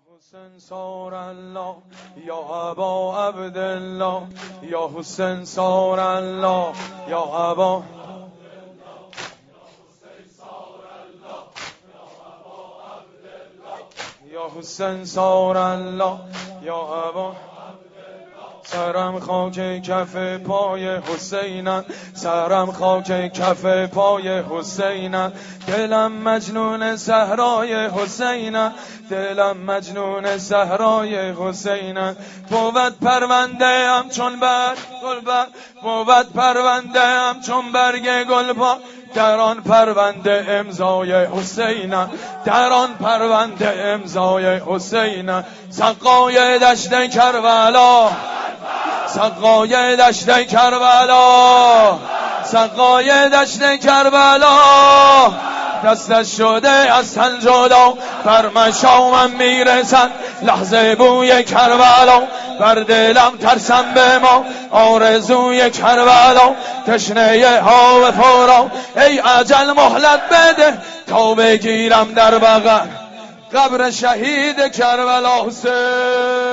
حسین صار الله یا ابا عبدالله یا حسین صار الله یا ابا یا حسین صار الله یا ابا سرم خاک کف پای حسینم، سرم خاک کف پای حسینم، دلم مجنون صحرای حسینم، دلم مجنون صحرای حسینم. بود پرونده ام چون برگ گلبرگ، بود پرونده ام چون برگ گلبرگ، در آن پرونده امضای حسینم، در آن پرونده امضای حسینم. سقای دشت کربلا، سقای دشت کربلا، سقای دشت کربلا، دستش شده از تن جدا، بر مشامم میرسد لحظه بوی کربلا، بر دلم ترسم به ما آرزوی کربلا، تشنه ها و فورا ای اجل مهلت بده تا بگیرم در بغل قبر شهید کربلا. حسین